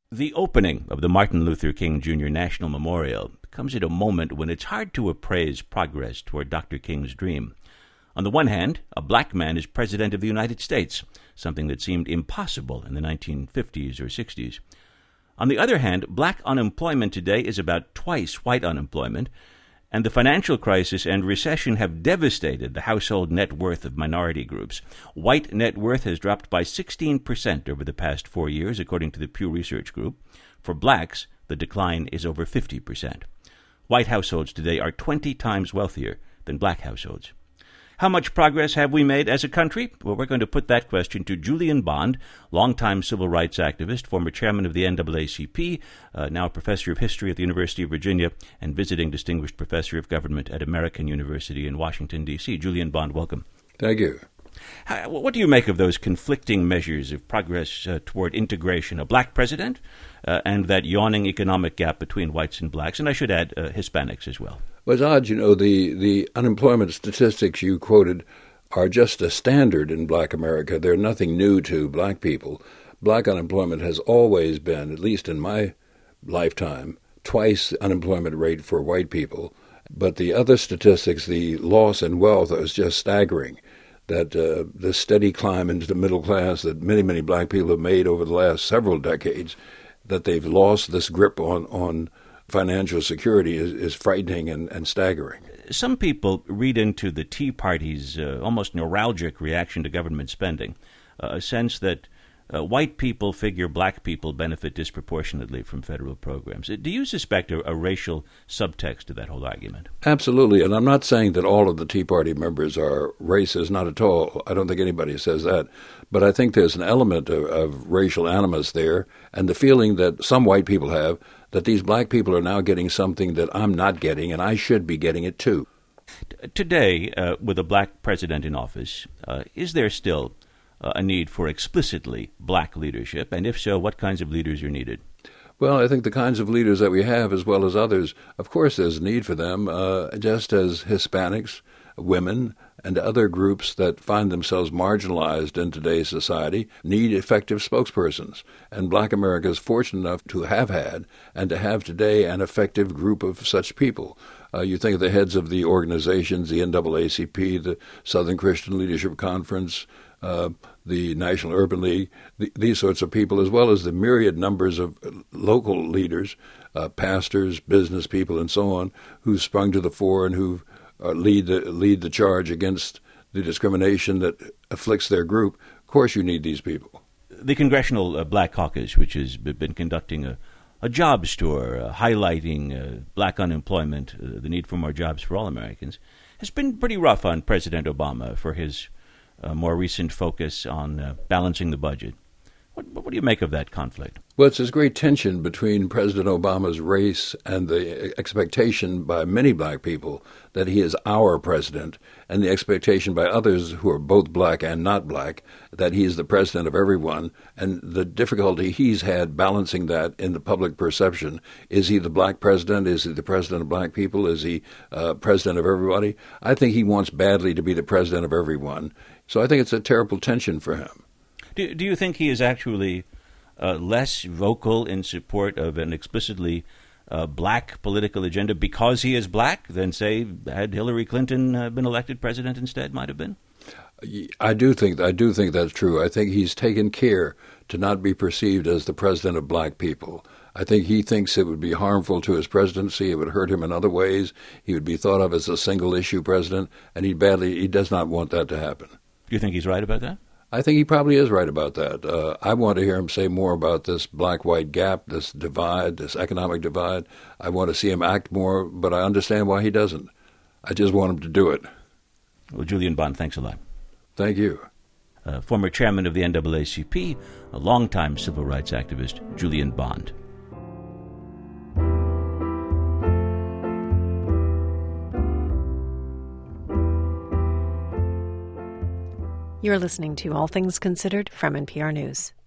The opening of the Martin Luther King Jr. National Memorial comes at a moment when it's hard to appraise progress toward Dr. King's dream. On the one hand, a black man is President of the United States, something that seemed impossible in the 1950s or 60s. On the other hand, black unemployment today is about twice white unemployment, and the financial crisis and recession have devastated the household net worth of minority groups. White net worth has dropped by 16% over the past 4 years, according to the Pew Research Group. For blacks, the decline is over 50%. White households today are 20 times wealthier than black households. How much progress have we made as a country? Well, we're going to put that question to Julian Bond, longtime civil rights activist, former chairman of the NAACP, now a professor of history at the University of Virginia, and visiting distinguished professor of government at American University in Washington, D.C. Julian Bond, welcome. Thank you. What do you make of those conflicting measures of progress toward integration? A black president and that yawning economic gap between whites and blacks, and I should add Hispanics as well. Well, it's odd, the unemployment statistics you quoted are just a standard in black America. They're nothing new to black people. Black unemployment has always been, at least in my lifetime, twice the unemployment rate for white people. But the other statistics, the loss in wealth, is just staggering. That the steady climb into the middle class that many, many black people have made over the last several decades, that they've lost this grip on financial security is frightening and staggering. Some people read into the Tea Party's almost neuralgic reaction to government spending a sense that white people figure black people benefit disproportionately from federal programs. Do you suspect a racial subtext to that whole argument? Absolutely, and I'm not saying that all of the Tea Party members are racist, not at all. I don't think anybody says that. But I think there's an element of racial animus there, and the feeling that some white people have that these black people are now getting something that I'm not getting, and I should be getting it too. Today, with a black president in office, is there still a need for explicitly black leadership? And if so, what kinds of leaders are needed? Well, I think the kinds of leaders that we have, as well as others, of course there's a need for them, just as Hispanics, women, and other groups that find themselves marginalized in today's society need effective spokespersons. And black America is fortunate enough to have had and to have today an effective group of such people. You think of the heads of the organizations, the NAACP, the Southern Christian Leadership Conference, the National Urban League, these sorts of people, as well as the myriad numbers of local leaders, pastors, business people, and so on, who sprung to the fore and who lead the charge against the discrimination that afflicts their group. Of course you need these people. The Congressional Black Caucus, which has been conducting a jobs tour highlighting black unemployment, the need for more jobs for all Americans, has been pretty rough on President Obama for his more recent focus on balancing the budget. What do you make of that conflict? Well, it's this great tension between President Obama's race and the expectation by many black people that he is our president, and the expectation by others who are both black and not black that he is the president of everyone, and the difficulty he's had balancing that in the public perception. Is he the black president? Is he the president of black people? Is he president of everybody? I think he wants badly to be the president of everyone. So I think it's a terrible tension for him. Do you think he is actually less vocal in support of an explicitly black political agenda because he is black than, say, had Hillary Clinton been elected president instead might have been? I do think that's true. I think he's taken care to not be perceived as the president of black people. I think he thinks it would be harmful to his presidency. It would hurt him in other ways. He would be thought of as a single-issue president, and he does not want that to happen. Do you think he's right about that? I think he probably is right about that. I want to hear him say more about this black-white gap, this divide, this economic divide. I want to see him act more, but I understand why he doesn't. I just want him to do it. Well, Julian Bond, thanks a lot. Thank you. Former chairman of the NAACP, a longtime civil rights activist, Julian Bond. You're listening to All Things Considered from NPR News.